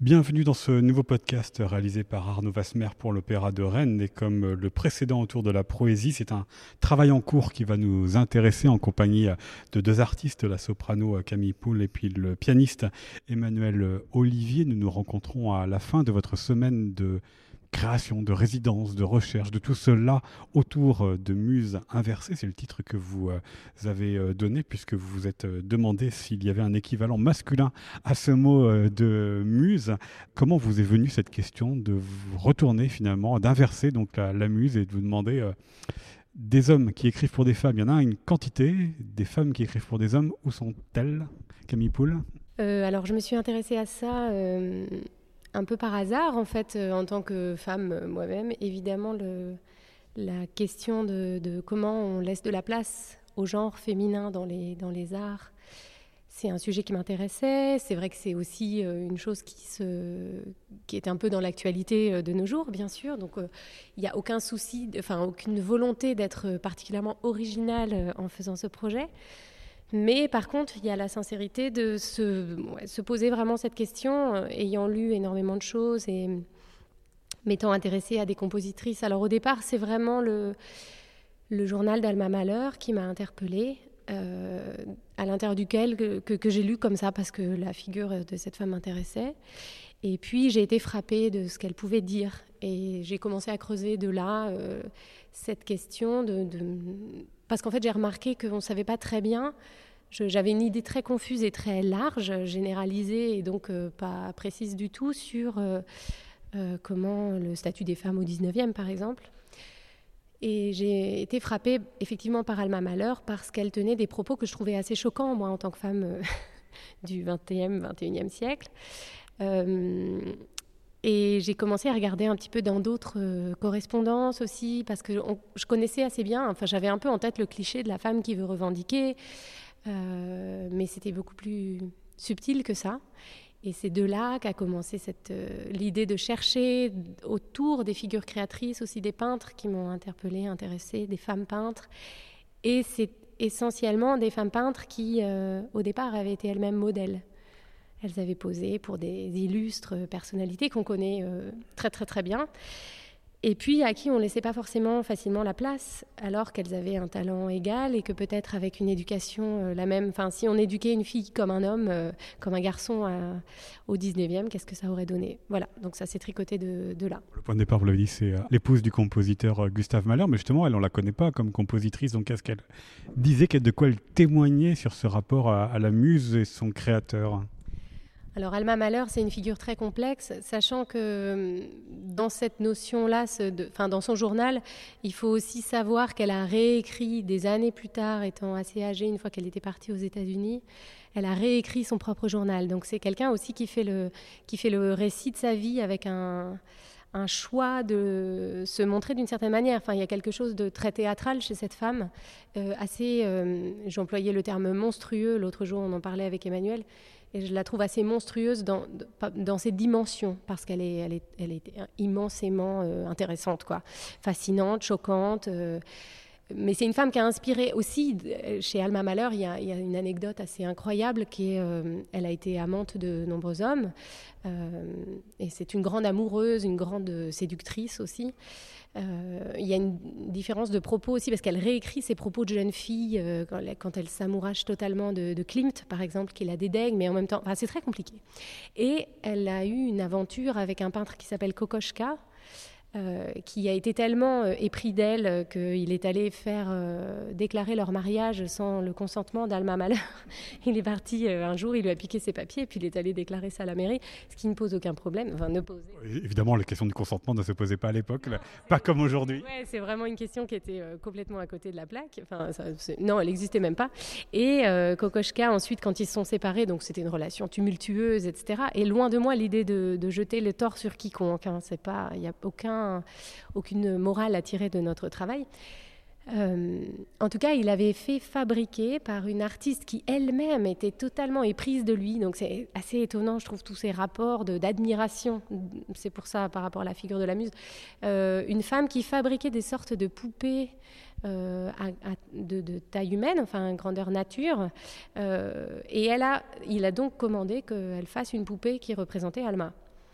Bienvenue dans ce nouveau podcast réalisé par Arnaud Vasmer pour l'Opéra de Rennes. Et comme le précédent autour de la Proésie, c'est un travail en cours qui va nous intéresser en compagnie de deux artistes, la soprano Camille Poul et puis le pianiste Emmanuel Olivier. Nous nous rencontrons à la fin de votre semaine de création, de résidence, de recherche, de tout cela autour de Muses inversées. C'est le titre que vous avez donné puisque vous vous êtes demandé s'il y avait un équivalent masculin à ce mot de muse. Comment vous est venue cette question de vous retourner finalement, d'inverser donc la muse et de vous demander des hommes qui écrivent pour des femmes, il y en a une quantité, des femmes qui écrivent pour des hommes, où sont-elles, Camille Poul? Alors je me suis intéressée à ça un peu par hasard, en fait, en tant que femme moi-même. Évidemment, la question de comment on laisse de la place au genre féminin dans les arts, c'est un sujet qui m'intéressait. C'est vrai que c'est aussi une chose qui est un peu dans l'actualité de nos jours, bien sûr. Donc, il n'y a aucun souci, aucune volonté d'être particulièrement originale en faisant ce projet. Mais par contre, il y a la sincérité de se poser vraiment cette question, ayant lu énormément de choses et m'étant intéressée à des compositrices. Alors au départ, c'est vraiment le journal d'Alma Mahler qui m'a interpellée, à l'intérieur duquel que j'ai lu comme ça parce que la figure de cette femme m'intéressait. Et puis j'ai été frappée de ce qu'elle pouvait dire. Et j'ai commencé à creuser de là cette question parce qu'en fait, j'ai remarqué qu'on ne savait pas très bien. J'avais une idée très confuse et très large, généralisée et donc pas précise du tout sur comment le statut des femmes au 19e, par exemple. Et j'ai été frappée effectivement par Alma Mahler parce qu'elle tenait des propos que je trouvais assez choquants, moi, en tant que femme du 20e, 21e siècle. Et j'ai commencé à regarder un petit peu dans d'autres correspondances aussi, parce que je connaissais assez bien, j'avais un peu en tête le cliché de la femme qui veut revendiquer, mais c'était beaucoup plus subtil que ça. Et c'est de là qu'a commencé l'idée de chercher autour des figures créatrices, aussi des peintres qui m'ont interpellée, intéressée, des femmes peintres. Et c'est essentiellement des femmes peintres qui, au départ, avaient été elles-mêmes modèles. Elles avaient posé pour des illustres personnalités qu'on connaît très très très bien, et puis à qui on ne laissait pas forcément facilement la place, alors qu'elles avaient un talent égal et que peut-être avec une éducation la même, si on éduquait une fille comme un homme, comme un garçon au 19e, qu'est-ce que ça aurait donné? Voilà, donc ça s'est tricoté de là. Le point de départ, vous l'avez dit, c'est l'épouse du compositeur Gustave Mahler, mais justement, elle, on ne la connaît pas comme compositrice, donc qu'est-ce qu'elle disait, de quoi elle témoignait sur ce rapport à la muse et son créateur? Alors Alma Mahler, c'est une figure très complexe, sachant que dans cette notion-là, dans son journal, il faut aussi savoir qu'elle a réécrit des années plus tard, étant assez âgée, une fois qu'elle était partie aux États-Unis, elle a réécrit son propre journal. Donc c'est quelqu'un aussi qui fait le récit de sa vie avec un choix de se montrer d'une certaine manière. Il y a quelque chose de très théâtral chez cette femme, j'employais le terme monstrueux, l'autre jour on en parlait avec Emmanuel, et je la trouve assez monstrueuse dans ses dimensions, parce qu'elle est immensément intéressante, quoi. Fascinante, choquante. Mais c'est une femme qui a inspiré aussi, chez Alma Mahler, il y a une anecdote assez incroyable qui est, elle a été amante de nombreux hommes, et c'est une grande amoureuse, une grande séductrice aussi. Il y a une différence de propos aussi, parce qu'elle réécrit ses propos de jeune fille quand elle s'amourache totalement de Klimt, par exemple, qui la dédaigne, mais en même temps, c'est très compliqué. Et elle a eu une aventure avec un peintre qui s'appelle Kokoschka, qui a été tellement épris d'elle qu'il est allé faire déclarer leur mariage sans le consentement d'Alma Mahler. Il est parti un jour, il lui a piqué ses papiers et puis il est allé déclarer ça à la mairie, ce qui ne pose aucun problème. Évidemment, la question du consentement ne se posait pas à l'époque, pas comme aujourd'hui. Ouais, c'est vraiment une question qui était complètement à côté de la plaque. Non, elle n'existait même pas. Et Kokoschka, ensuite, quand ils se sont séparés, donc c'était une relation tumultueuse, etc. Et loin de moi l'idée de jeter le tort sur quiconque. Il n'y a aucune morale à tirer de notre travail. En tout cas, il avait fait fabriquer par une artiste qui elle-même était totalement éprise de lui. Donc c'est assez étonnant, je trouve, tous ces rapports d'admiration. C'est pour ça, par rapport à la figure de la muse. Une femme qui fabriquait des sortes de poupées de taille humaine, grandeur nature. Et il a donc commandé qu'elle fasse une poupée qui représentait Alma.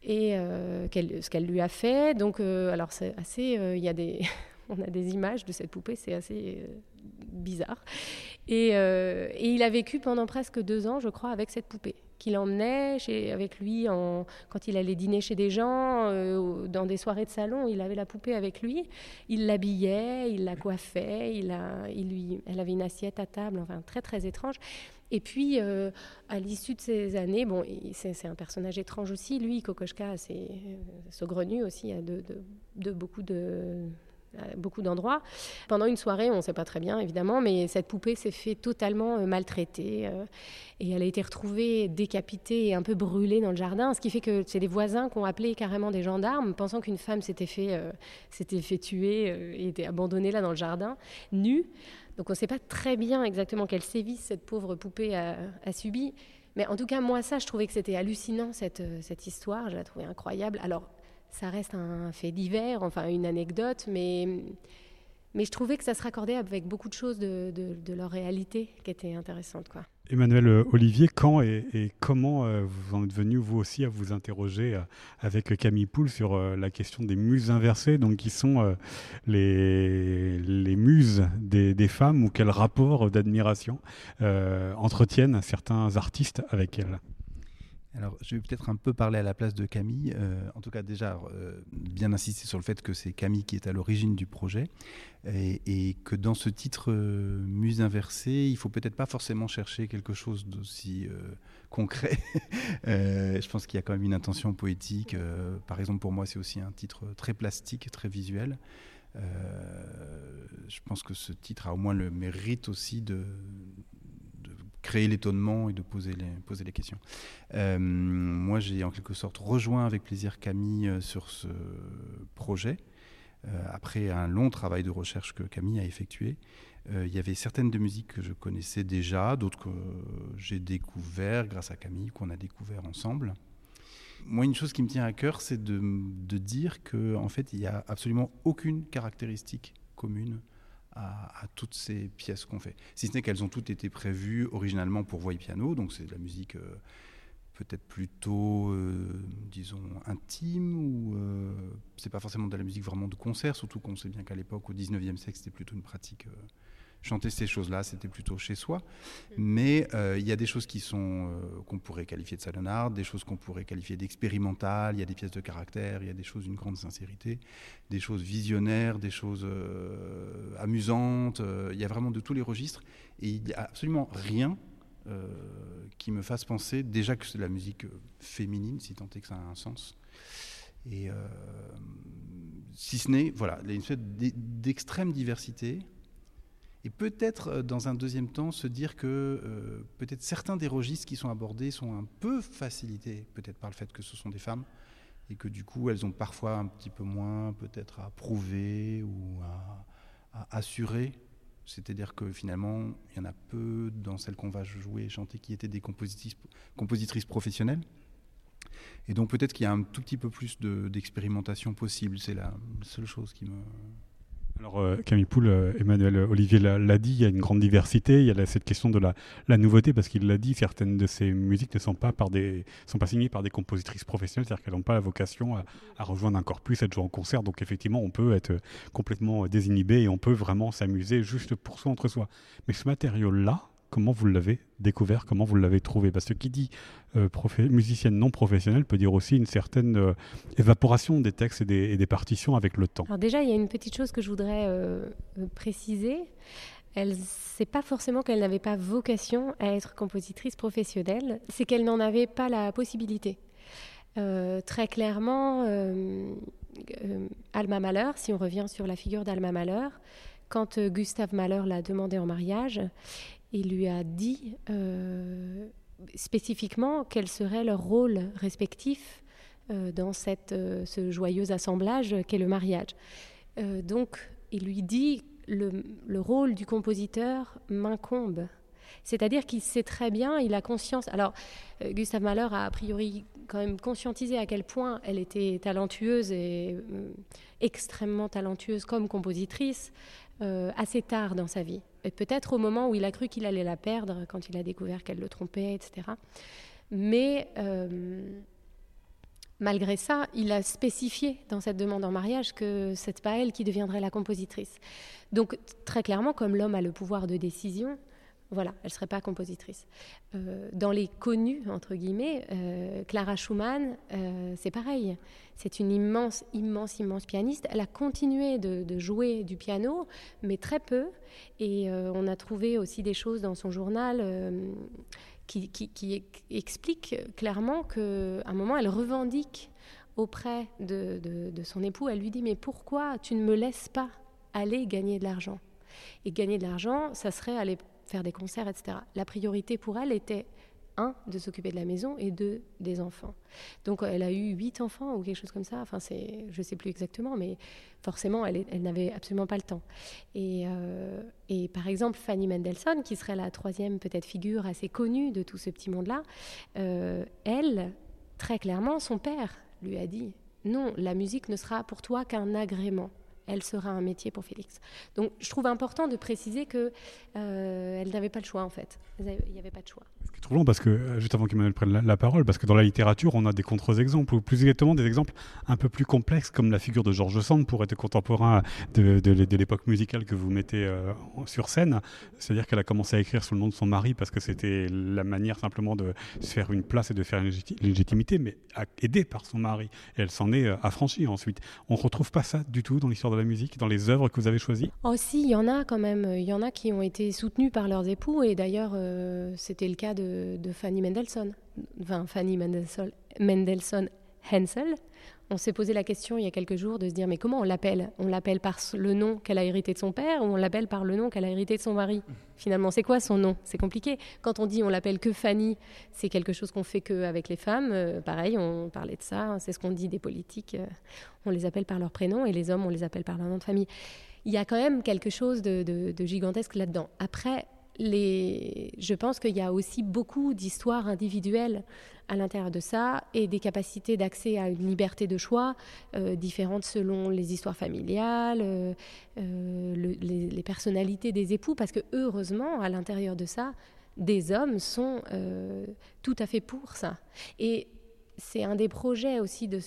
et ce qu'elle lui a fait. Donc, alors c'est assez, il y a des, on a des images de cette poupée, c'est assez bizarre. Et il a vécu pendant presque 2 ans, je crois, avec cette poupée qu'il emmenait avec lui quand il allait dîner chez des gens, dans des soirées de salon. Il avait la poupée avec lui, il l'habillait, il la coiffait, elle avait une assiette à table, enfin très très étrange. Et puis, à l'issue de ces années, bon, c'est un personnage étrange aussi. Lui, Kokoschka, c'est saugrenu aussi à beaucoup d'endroits. Pendant une soirée, on ne sait pas très bien évidemment, mais cette poupée s'est fait totalement maltraiter et elle a été retrouvée décapitée et un peu brûlée dans le jardin, ce qui fait que c'est des voisins qui ont appelé carrément des gendarmes pensant qu'une femme s'était fait tuer et était abandonnée là dans le jardin, nue. Donc on ne sait pas très bien exactement quel sévice cette pauvre poupée a subi. Mais en tout cas, moi, je trouvais que c'était hallucinant, cette histoire. Je la trouvais incroyable. Alors, ça reste un fait divers, enfin une anecdote, mais je trouvais que ça se raccordait avec beaucoup de choses de leur réalité qui étaient intéressantes, quoi. Emmanuel Olivier, quand et comment vous en êtes venu, vous aussi, à vous interroger avec Camille Poul sur la question des muses inversées, donc qui sont les muses des femmes, ou quel rapport d'admiration entretiennent certains artistes avec elles? Alors, je vais peut-être un peu parler à la place de Camille. En tout cas, déjà, bien insister sur le fait que c'est Camille qui est à l'origine du projet et que dans ce titre Muse inversée, il ne faut peut-être pas forcément chercher quelque chose d'aussi concret. Je pense qu'il y a quand même une intention poétique. Par exemple, pour moi, c'est aussi un titre très plastique, très visuel. Je pense que ce titre a au moins le mérite aussi de créer l'étonnement et de poser les questions. Moi, j'ai en quelque sorte rejoint avec plaisir Camille sur ce projet, après un long travail de recherche que Camille a effectué. Il y avait certaines de musiques que je connaissais déjà, d'autres que j'ai découvert grâce à Camille, qu'on a découvert ensemble. Moi, une chose qui me tient à cœur, c'est de dire qu'en fait, il n'y a absolument aucune caractéristique commune à toutes ces pièces qu'on fait. Si ce n'est qu'elles ont toutes été prévues originalement pour voix et piano, donc c'est de la musique peut-être plutôt, disons, intime, ou c'est pas forcément de la musique vraiment de concert, surtout qu'on sait bien qu'à l'époque, au 19e siècle, c'était plutôt une pratique... chanter ces choses-là, c'était plutôt chez soi. Mais il y a des choses qui sont qu'on pourrait qualifier de salonnardes, des choses qu'on pourrait qualifier d'expérimentales, il y a des pièces de caractère, il y a des choses d'une grande sincérité, des choses visionnaires, des choses amusantes. Il y a vraiment de tous les registres. Et il n'y a absolument rien qui me fasse penser déjà que c'est de la musique féminine, si tant est que ça a un sens. Et si ce n'est, voilà, il y a une espèce d'extrême diversité. Et peut-être, dans un deuxième temps, se dire que peut-être certains des registres qui sont abordés sont un peu facilités, peut-être par le fait que ce sont des femmes, et que du coup, elles ont parfois un petit peu moins peut-être à prouver ou à assurer. C'est-à-dire que finalement, il y en a peu dans celles qu'on va jouer et chanter qui étaient des compositrices professionnelles. Et donc peut-être qu'il y a un tout petit peu plus d'expérimentation possible. C'est la seule chose qui me... Alors Camille Poul, Emmanuel Olivier l'a dit, il y a une grande diversité, il y a cette question de la nouveauté, parce qu'il l'a dit, certaines de ces musiques ne sont pas signées par des compositrices professionnelles, c'est-à-dire qu'elles n'ont pas la vocation à rejoindre un corpus, à être jouées en concert, donc effectivement on peut être complètement désinhibé et on peut vraiment s'amuser juste pour soi, entre soi. Mais ce matériau-là, comment vous l'avez découvert, comment vous l'avez trouvé? Parce que qui dit musicienne non professionnelle peut dire aussi une certaine évaporation des textes et des partitions avec le temps. Alors déjà, il y a une petite chose que je voudrais préciser. C'est pas forcément qu'elle n'avait pas vocation à être compositrice professionnelle, c'est qu'elle n'en avait pas la possibilité. Très clairement, Alma Mahler, si on revient sur la figure d'Alma Mahler, quand Gustav Mahler l'a demandé en mariage, il lui a dit spécifiquement quel serait leur rôle respectif dans ce joyeux assemblage qu'est le mariage. Donc, il lui dit le rôle du compositeur m'incombe. C'est-à-dire qu'il sait très bien, il a conscience... Alors, Gustav Mahler a priori quand même conscientisé à quel point elle était talentueuse et extrêmement talentueuse comme compositrice assez tard dans sa vie. Et peut-être au moment où il a cru qu'il allait la perdre, quand il a découvert qu'elle le trompait, etc. Mais malgré ça, il a spécifié dans cette demande en mariage que c'est pas elle qui deviendrait la compositrice. Donc très clairement, comme l'homme a le pouvoir de décision, voilà, elle ne serait pas compositrice. Dans les connus, entre guillemets, Clara Schumann, c'est pareil. C'est une immense pianiste. Elle a continué de jouer du piano, mais très peu. Et on a trouvé aussi des choses dans son journal qui expliquent clairement qu'à un moment, elle revendique auprès de son époux. Elle lui dit « Mais pourquoi tu ne me laisses pas aller gagner de l'argent ?» Et gagner de l'argent, ça serait aller faire des concerts, etc. La priorité pour elle était, 1, de s'occuper de la maison et 2, des enfants. Donc elle a eu 8 enfants ou quelque chose comme ça. Enfin, je ne sais plus exactement, mais forcément, elle n'avait absolument pas le temps. Et par exemple, Fanny Mendelssohn, qui serait la 3e peut-être figure assez connue de tout ce petit monde-là, elle, très clairement, son père lui a dit « Non, la musique ne sera pour toi qu'un agrément. » Elle sera un métier pour Félix. Donc, je trouve important de préciser qu'elle n'avait pas le choix, en fait. Il n'y avait pas de choix. Ce qui est troublant, parce que, juste avant qu'Emmanuel prenne la parole, parce que dans la littérature, on a des contre-exemples, ou plus exactement des exemples un peu plus complexes, comme la figure de George Sand, pour être contemporain de l'époque musicale que vous mettez sur scène. C'est-à-dire qu'elle a commencé à écrire sous le nom de son mari, parce que c'était la manière simplement de se faire une place et de faire une légitimité, mais aidée par son mari. Et elle s'en est affranchie ensuite. On ne retrouve pas ça du tout dans l'histoire de la musique, dans les œuvres que vous avez choisies? Oh si, il y en a quand même. Il y en a qui ont été soutenus par leurs époux, et d'ailleurs c'était le cas de Fanny Mendelssohn. Enfin, Fanny Mendelssohn Hensel. On s'est posé la question il y a quelques jours de se dire mais comment on l'appelle? On l'appelle par le nom qu'elle a hérité de son père ou on l'appelle par le nom qu'elle a hérité de son mari? Finalement, c'est quoi son nom? C'est compliqué. Quand on dit on l'appelle que Fanny, c'est quelque chose qu'on fait que avec les femmes. Pareil, on parlait de ça. C'est ce qu'on dit des politiques. On les appelle par leur prénom et les hommes, on les appelle par leur nom de famille. Il y a quand même quelque chose de gigantesque là-dedans. Après, je pense qu'il y a aussi beaucoup d'histoires individuelles à l'intérieur de ça et des capacités d'accès à une liberté de choix différentes selon les histoires familiales, les personnalités des époux, parce que heureusement, à l'intérieur de ça, des hommes sont tout à fait pour ça. Et c'est un des projets aussi de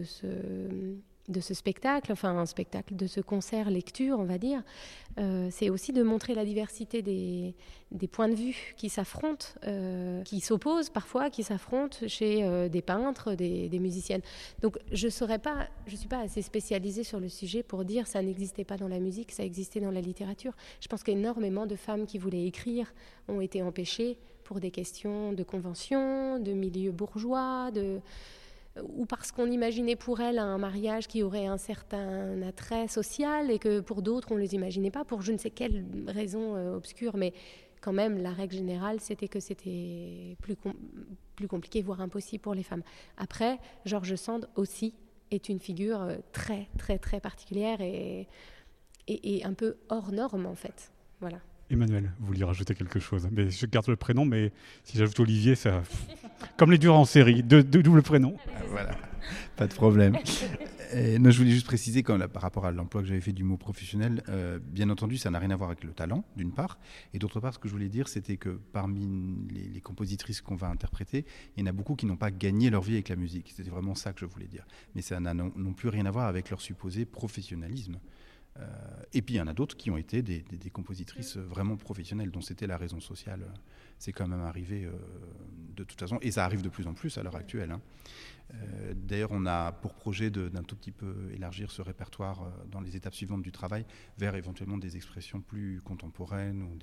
ce spectacle, enfin un spectacle, de ce concert lecture, on va dire, c'est aussi de montrer la diversité des points de vue qui s'affrontent, qui s'opposent parfois, qui s'affrontent chez des peintres, des musiciennes. Donc je suis pas assez spécialisée sur le sujet pour dire ça n'existait pas dans la musique, ça existait dans la littérature. Je pense qu'énormément de femmes qui voulaient écrire ont été empêchées pour des questions de convention, de milieu bourgeois, ou parce qu'on imaginait pour elles un mariage qui aurait un certain attrait social et que pour d'autres on ne les imaginait pas, pour je ne sais quelle raison obscure, mais quand même la règle générale c'était que c'était plus compliqué, voire impossible pour les femmes. Après, George Sand aussi est une figure très très très particulière et un peu hors norme en fait. Voilà. Emmanuel, vous vouliez rajouter quelque chose? Mais je garde le prénom, mais si j'ajoute Olivier, ça... Comme les durs en série, deux doubles prénoms. Voilà, pas de problème. Non, je voulais juste préciser, par rapport à l'emploi que j'avais fait du mot professionnel, bien entendu, ça n'a rien à voir avec le talent, d'une part. Et d'autre part, ce que je voulais dire, c'était que parmi les compositrices qu'on va interpréter, il y en a beaucoup qui n'ont pas gagné leur vie avec la musique. C'était vraiment ça que je voulais dire. Mais ça n'a non plus rien à voir avec leur supposé professionnalisme. Et puis il y en a d'autres qui ont été des compositrices vraiment professionnelles, dont c'était la raison sociale. C'est quand même arrivé de toute façon, et ça arrive de plus en plus à l'heure actuelle. D'ailleurs, on a pour projet d'un tout petit peu élargir ce répertoire dans les étapes suivantes du travail vers éventuellement des expressions plus contemporaines ou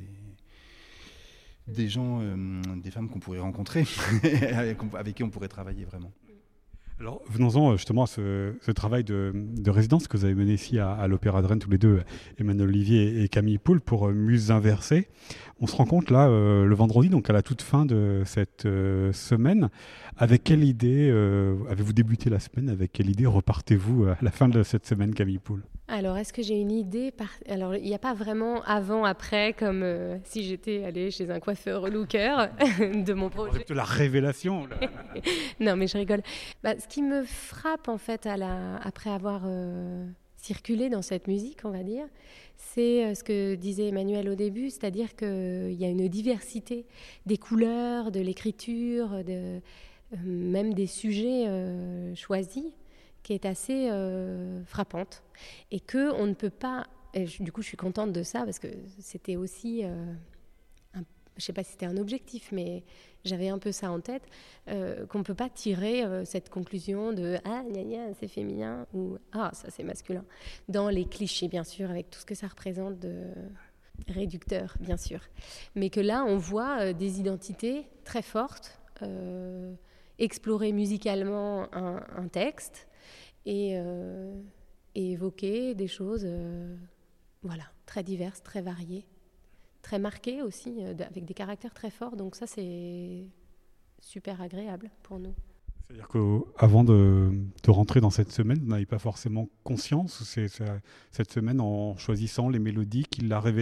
des gens, des femmes qu'on pourrait rencontrer, avec qui on pourrait travailler vraiment. Alors, venons-en justement à ce travail de résidence que vous avez mené ici à l'Opéra de Rennes, tous les deux, Emmanuel Olivier et Camille Poul, pour Muses inversées. On se rend compte là, le vendredi, donc à la toute fin de cette semaine, avec quelle idée avez-vous débuté la semaine? Avec quelle idée repartez-vous à la fin de cette semaine, Camille Poul? Alors, est-ce que j'ai une idée Alors, il n'y a pas vraiment avant-après, comme si j'étais allée chez un coiffeur looker de mon projet. De la révélation là. Non, mais je rigole. Ce qui me frappe, en fait, après avoir circulé dans cette musique, on va dire, c'est ce que disait Emmanuel au début, c'est-à-dire qu'il y a une diversité des couleurs, de l'écriture, même des sujets choisis, qui est assez frappante. Et qu'on ne peut pas... du coup, je suis contente de ça, parce que c'était aussi... je ne sais pas si c'était un objectif, mais j'avais un peu ça en tête, qu'on ne peut pas tirer cette conclusion de « Ah, gna gna, c'est féminin » ou « Ah, ça c'est masculin », dans les clichés, bien sûr, avec tout ce que ça représente de réducteur, bien sûr. Mais que là, on voit des identités très fortes, explorer musicalement un texte et évoquer des choses très diverses, très variées, très marquées aussi, avec des caractères très forts. Donc ça, c'est super agréable pour nous. C'est-à-dire qu'avant de rentrer dans cette semaine, vous n'avez pas forcément conscience, ou c'est cette semaine, en choisissant les mélodies, qu'il l'a révélé ?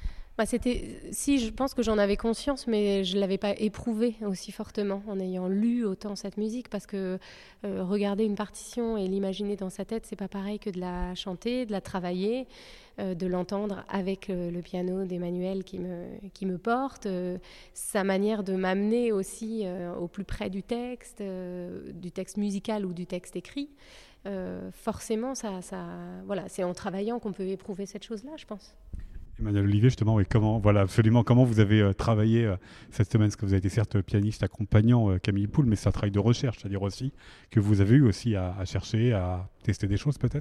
Si, je pense que j'en avais conscience, mais je ne l'avais pas éprouvé aussi fortement en ayant lu autant cette musique, parce que regarder une partition et l'imaginer dans sa tête, c'est pas pareil que de la chanter, de la travailler, de l'entendre avec le piano d'Emmanuel qui me porte, sa manière de m'amener aussi au plus près du texte musical ou du texte écrit. Forcément, c'est en travaillant qu'on peut éprouver cette chose-là, je pense. Emmanuel Olivier, justement, comment vous avez travaillé cette semaine, parce que vous avez été certes pianiste accompagnant Camille Poul, mais c'est un travail de recherche, c'est-à-dire aussi que vous avez eu aussi à chercher, à tester des choses peut-être ?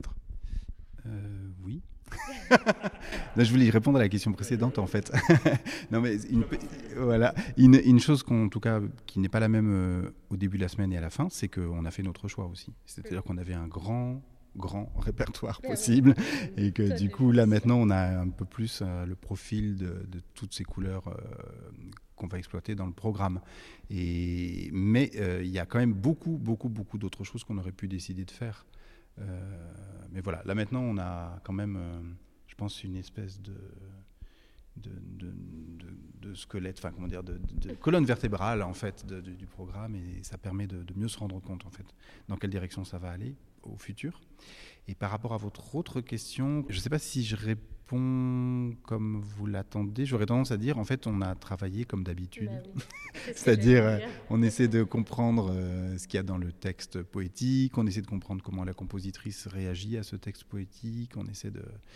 Oui. Là, je voulais y répondre à la question précédente en fait. Non, mais une chose en tout cas qui n'est pas la même au début de la semaine et à la fin, c'est qu'on a fait notre choix aussi. C'est-à-dire qu'on avait un grand répertoire possible et que du coup là maintenant on a un peu plus le profil de toutes ces couleurs qu'on va exploiter dans le programme. Mais il y a quand même beaucoup d'autres choses qu'on aurait pu décider de faire. Mais voilà, là maintenant on a quand même, je pense, une espèce de squelette, enfin comment dire, de colonne vertébrale en fait du programme, et ça permet de mieux se rendre compte en fait dans quelle direction ça va aller au futur. Et par rapport à votre autre question, je ne sais pas si je réponds comme vous l'attendez. J'aurais tendance à dire, en fait, on a travaillé comme d'habitude. Oui. C'est-à-dire, on essaie de comprendre ce qu'il y a dans le texte poétique, on essaie de comprendre comment la compositrice réagit à ce texte poétique, on essaie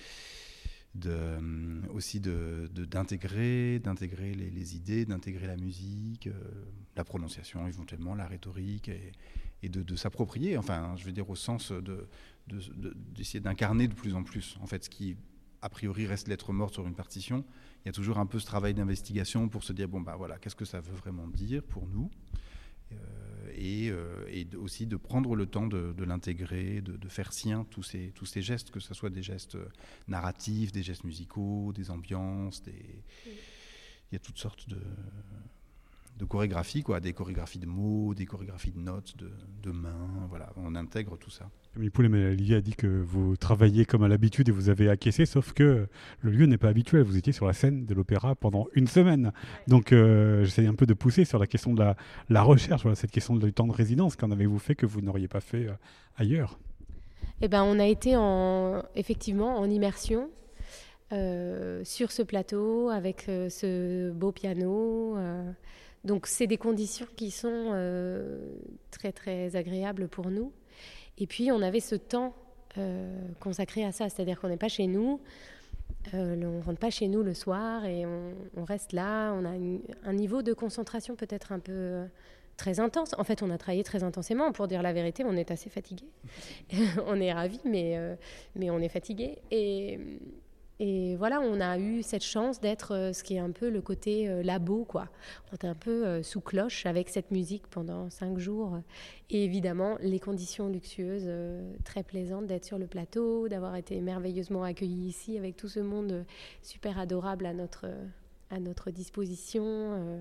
aussi d'intégrer les idées, d'intégrer la musique, la prononciation éventuellement, la rhétorique, et de s'approprier, enfin, je veux dire au sens d'essayer d'incarner de plus en plus, en fait, ce qui a priori reste lettre morte sur une partition. Il y a toujours un peu ce travail d'investigation pour se dire, qu'est-ce que ça veut vraiment dire pour nous, et aussi de prendre le temps de l'intégrer, de faire sien tous ces gestes, que ce soit des gestes narratifs, des gestes musicaux, des ambiances, il y a toutes sortes de chorégraphies, des chorégraphies de mots, des chorégraphies de notes, de mains, voilà, on intègre tout ça. Camille Poul, Olivier a dit que vous travaillez comme à l'habitude et vous avez acquiescé, sauf que le lieu n'est pas habituel. Vous étiez sur la scène de l'opéra pendant une semaine. Donc j'essaie un peu de pousser sur la question de la recherche, cette question du temps de résidence. Qu'en avez-vous fait que vous n'auriez pas fait ailleurs ? On a été effectivement en immersion sur ce plateau avec ce beau piano. Donc c'est des conditions qui sont très très agréables pour nous. Et puis on avait ce temps consacré à ça, c'est-à-dire qu'on n'est pas chez nous, on rentre pas chez nous le soir et on reste là. On a un niveau de concentration peut-être un peu très intense. En fait, on a travaillé très intensément. Pour dire la vérité, on est assez fatigué. On est ravis, mais on est fatigué. Et voilà, on a eu cette chance d'être ce qui est un peu le côté labo, quoi. On était un peu sous cloche avec cette musique pendant 5 jours. Et évidemment, les conditions luxueuses, très plaisantes d'être sur le plateau, d'avoir été merveilleusement accueillis ici avec tout ce monde super adorable à notre disposition.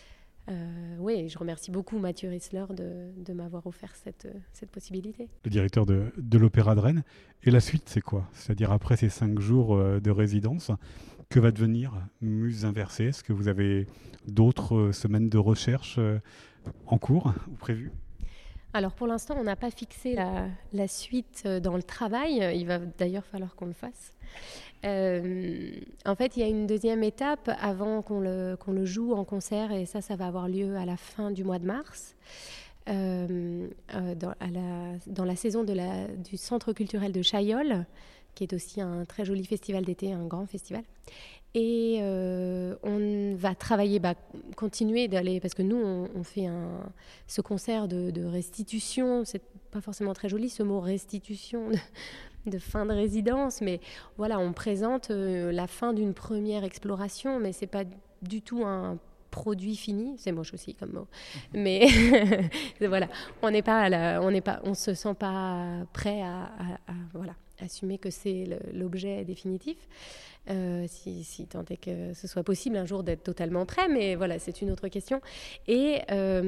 Oui, je remercie beaucoup Mathieu Rissler de m'avoir offert cette possibilité. Le directeur de l'Opéra de Rennes. Et la suite, c'est quoi ? C'est-à-dire après ces 5 jours de résidence, que va devenir Muse Inversée ? Est-ce que vous avez d'autres semaines de recherche en cours ou prévues ? Alors pour l'instant, on n'a pas fixé la suite dans le travail. Il va d'ailleurs falloir qu'on le fasse. En fait, il y a une deuxième étape avant qu'on le joue en concert, et ça va avoir lieu à la fin du mois de mars. dans la saison du Centre culturel de Chaillol, qui est aussi un très joli festival d'été, un grand festival. Et on va travailler, continuer d'aller, parce que nous, on fait ce concert de restitution. C'est pas forcément très joli, ce mot restitution de fin de résidence, mais voilà, on présente la fin d'une première exploration, mais c'est pas du tout un produit fini. C'est moche aussi comme mot, mais voilà, on se sent pas prêt à assumer que c'est l'objet définitif. Si tant est que ce soit possible un jour d'être totalement prêt, mais voilà, c'est une autre question. Et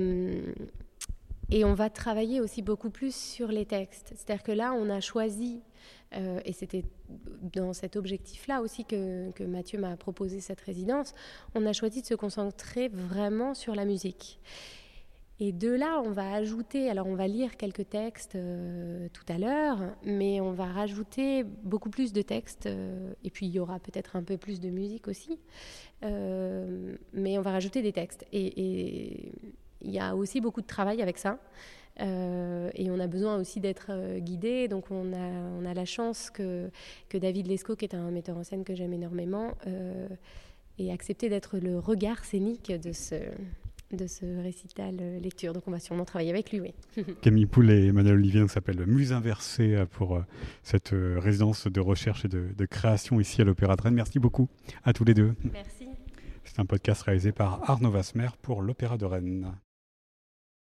on va travailler aussi beaucoup plus sur les textes. C'est-à-dire que là, on a choisi, et c'était dans cet objectif-là aussi que Mathieu m'a proposé cette résidence, on a choisi de se concentrer vraiment sur la musique. Et de là, on va ajouter, alors on va lire quelques textes tout à l'heure, mais on va rajouter beaucoup plus de textes, et puis il y aura peut-être un peu plus de musique aussi, mais on va rajouter des textes. Et il y a aussi beaucoup de travail avec ça, et on a besoin aussi d'être guidé. Donc on a la chance que David Lescaut, qui est un metteur en scène que j'aime énormément, ait accepté d'être le regard scénique de ce récital lecture. Donc on va sûrement travailler avec lui, oui. Camille Poul et Emmanuel Olivier, ça s'appelle Muse Inversée pour cette résidence de recherche et de création ici à l'Opéra de Rennes. Merci beaucoup à tous les deux. Merci. C'est un podcast réalisé par Arnaud Vasmer pour l'Opéra de Rennes.